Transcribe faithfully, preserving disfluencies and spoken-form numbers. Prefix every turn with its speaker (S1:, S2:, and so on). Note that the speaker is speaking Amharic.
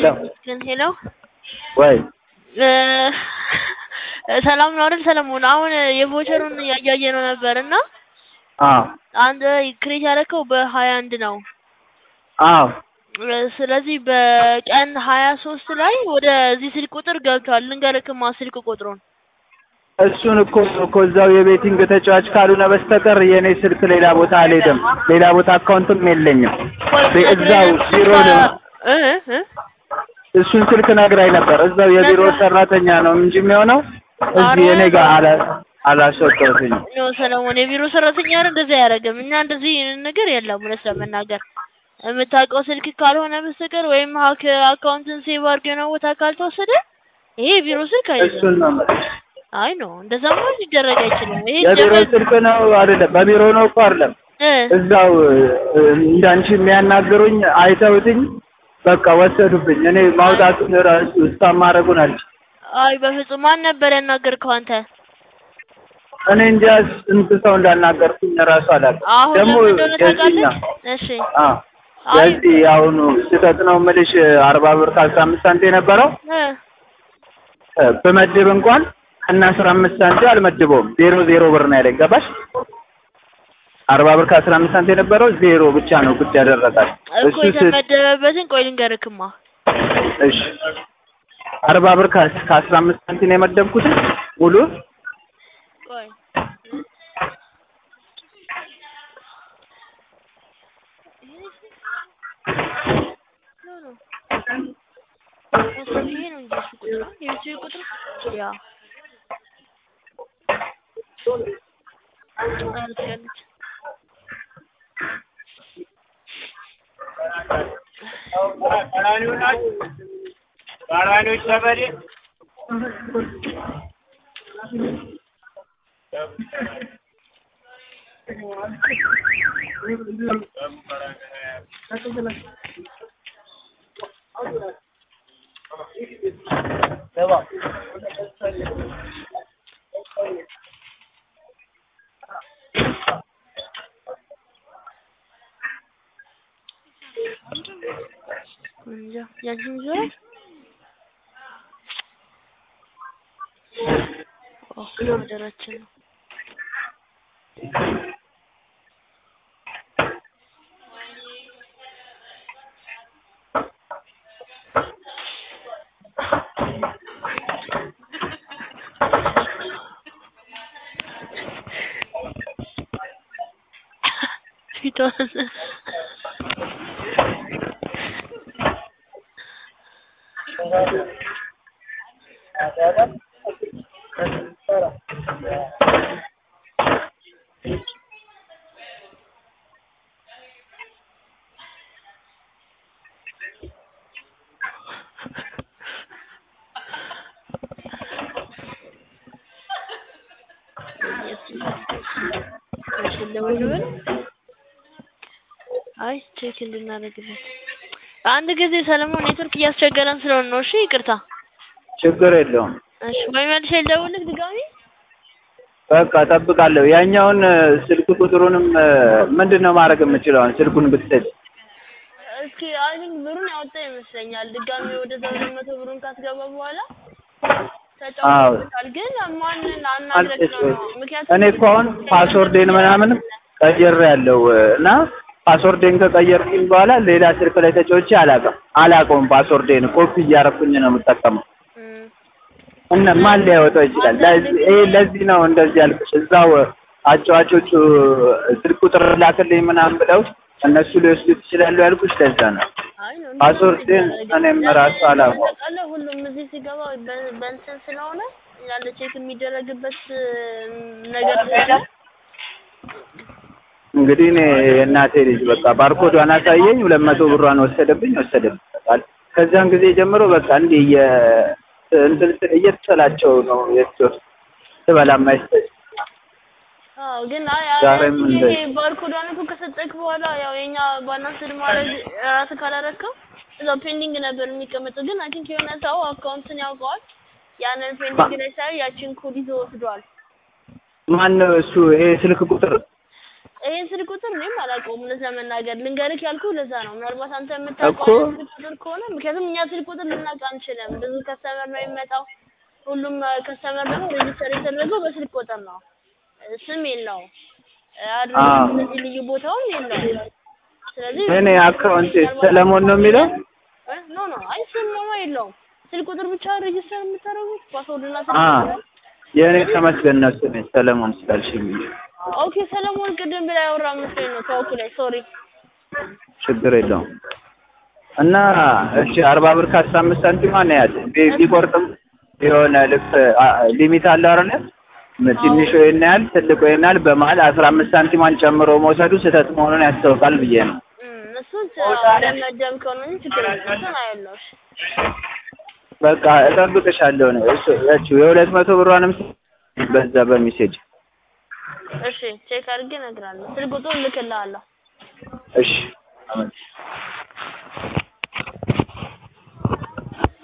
S1: ግን ሄሎ
S2: ወይ
S1: ሰላም ነው አይደል ሰለሞን? አሁን የቮቸሩን ያያየነው ነበርና
S2: አዎ
S1: አንተ ክሬት ያደረከው በሃያ አንድ ነው።
S2: አዎ
S1: ስለዚህ በቀን ሃያ ሶስት ላይ ወደዚህ ስልክ ቁጥር ገብቷል። ልንገርክማ ስልክ ቁጥሩን
S2: እሱን እኮ እኮ እዛው የቤቲንግ ተጫዋች ካልሆነ በስተቀር የኔ ስልክ ሌላ ቦታ አልሄድም። ሌላ ቦታ አካውንትም የለኝም። እዛው ቢሮ ነው
S1: እ እ
S2: እሱን ስልክ ነግራኝ ነበር። እዛው የቢሮ ሰራተኛ ነው እንጂ የሚሆነው እዚህ እኔ ጋር አላ አላስወጣሁትኝ።
S1: ነው ሰለሞን የቢሮ ሰራተኛ አይደል? እንደዚህ አያደርግም። እኛ እንደዚህ ነገር የለም። እውነት ለመናገር የምታውቀው ስልክ ካልሆነ በስተቀር ወይም ሀክ አካውንትን ሴቭ አድርገህ ነው ቦታ ካልተወሰደ ይሄ የቢሮ ስልክ አይደለም።
S2: እሱን ነው ማለት
S1: አይ ነው እንደዛማ ሊደረግ አይችልም። ይሄ
S2: የቢሮ ስልክ ነው አይደለም፣ በቢሮ ነው እኮ አይደለም። እዛው እንዳንቺ የሚያናግሩኝ አይተውትኝ በቃ ወሰዱብኝ። እኔ ማውጣቱን ራሱ እስታማረጉን አልች
S1: አይ በፍጹም ማን ነበር ያናገርከው አንተ?
S2: እኔ እንጃ እንት ሰው እንዳናገርኩኝ ራሱ አላውቅም። ደግሞ
S1: እሺ
S2: አዎ ስለዚህ አሁኑ ስህተት ነው የምልሽ አርባ ብር ከአስራ አምስት ሳንቲም የነበረው በመድብ እንኳን እና አስራ አምስት ሳንቲም አልመድበውም። ዜሮ ዜሮ ብር ነው ያለኝ። ገባሽ? አርባ ብር ከአስራ አምስት ሳንቲም የነበረው ዜሮ ብቻ ነው ጉድ ያደረጋል።
S1: እኮ የተመደበበትን ቆይ ልንገርክማ።
S2: እሺ አርባ ብር ከአስራ አምስት ሳንቲም ነው የመደብኩት ሙሉ
S1: ቆይ ይሄ ነው እንጂ ቁጥሩ የዚህ ቁጥሩ ያ
S3: ባራኒዎች ሰበሬ
S1: Ya, ያንቺም ዞር ኦ ወደራችን ነው። ፊቷን አይ ቼክ እንድናደርግለት አንድ ጊዜ ሰለሞን ኔትወርክ እያስቸገረን ስለሆነ ነው። እሺ ይቅርታ።
S2: ችግር የለውም።
S1: እሺ ወይ መልሼ ልደውልልህ ድጋሚ?
S2: በቃ እጠብቃለሁ። ያኛውን ስልክ ቁጥሩንም ምንድነው ማድረግ የምችለው? ስልኩን ብትሰጥ
S1: እስኪ አይ ቲንክ ብሩን ያወጣ ይመስለኛል። ድጋሚ ወደ ዘጠኝ መቶ ብሩን ካስገባ በኋላ ተጫውቷል። ግን ማንን አናግረክ ነው? ምክንያቱም
S2: እኔ እኮ አሁን ፓስወርዴን ምናምን ቀይሬያለሁ እና ፓስወርዴን ከቀየርኩኝ በኋላ ሌላ ስልክ ላይ ተጫውቼ አላውቅም አላውቀውም። ፓስወርዴን ኮፒ እያደረኩኝ ነው የምጠቀመው እና ማን ሊያወጣው ይችላል? ለዚህ ለዚህ ነው እንደዚህ ያልኩሽ። እዛው አጫዋቾቹ ስልክ ቁጥር ላክልኝ ምናምን ብለው እነሱ ሊወስዱት ይችላሉ ያልኩሽ ለዛ ነው። ፓስወርዴን እኔም ራሱ አላውቀውም።
S1: ሁሉም እዚህ ሲገባ በእንትን ስለሆነ ያለ ቼክ የሚደረግበት ነገር ስለሆነ
S2: እንግዲህ እኔ የእናቴ ልጅ በቃ ባርኮዷን አሳየኝ፣ ሁለት መቶ ብሯን ወሰደብኝ ወሰደብኝ። ከዛን ጊዜ ጀምሮ በቃ እንዲህ የ እንትን እየተሰላቸው ነው የትወስ ትበላም አይስተሽ።
S1: አዎ ግን አይ አይ ባርኮዷን እኮ ከሰጠክ በኋላ ያው የኛ ባላንስድ ማድረግ ራስህ ካላረከው እዛው ፔንዲንግ ነበር የሚቀመጠው። ግን አይ ቲንክ የሆነ ሰው አካውንትን ያውቀዋል። ያንን ፔንዲንግ ላይ ሳይ ያችን ኮድ ይዞ ወስዷል።
S2: ማን ነው እሱ? ይሄ ስልክ ቁጥር
S1: ይሄን ስልክ ቁጥር እኔም አላውቀውም ለዛ መናገር ልንገርክ ያልኩህ ለዛ ነው ምናልባት አንተ የምታውቀው ስልክ ቁጥር ከሆነ ምክንያቱም እኛ ስልክ ቁጥር ልናውቅ አንችልም ብዙ ከስተመር ነው የሚመጣው ሁሉም ከስተመር ደግሞ ሬጂስተር የተደረገው በስልክ ቁጥር ነው ስም የለውም አድሬስ ስለዚህ ልዩ ቦታውም የለውም ስለዚህ
S2: እኔ አካውንት ሰለሞን ነው የሚለው
S1: ኖ ኖ አይ ስም ነው የለውም ስልክ ቁጥር ብቻ ሬጂስተር የምታደርጉት ፓስወርድና ስልክ
S2: የኔ ተመስገን ነው ስሜ ሰለሞን ስላልሽኝ
S1: ኦኬ ሰለሞን ቅድም ብላ ያወራ መስሎኝ ነው ተውኩ ላይ ሶሪ
S2: ችግር የለውም እና እሺ አርባ ብር ከአስራ አምስት ሳንቲም ነው ያለ ቢቆርጥም የሆነ ልክ ሊሚት አለ አይደል ትንሹ ይናል ትልቁ ይናል በመሃል አስራ አምስት ሳንቲማን ጨምሮ መውሰዱ ስህተት መሆኑን ያስተውቃል ብዬ ነው
S1: እሱን ለመደም ከሆነ ችግር የለም አይደለሽ
S2: በቃ እጠብቅሻለሁ ነው እሱ ያቺ የሁለት መቶ ብሯንም በዛ በሜሴጅ
S1: እሺ ቼክ አድርጌ እነግርሃለሁ ስልክ ቁጥሩን ልክልሃለሁ
S2: እሺ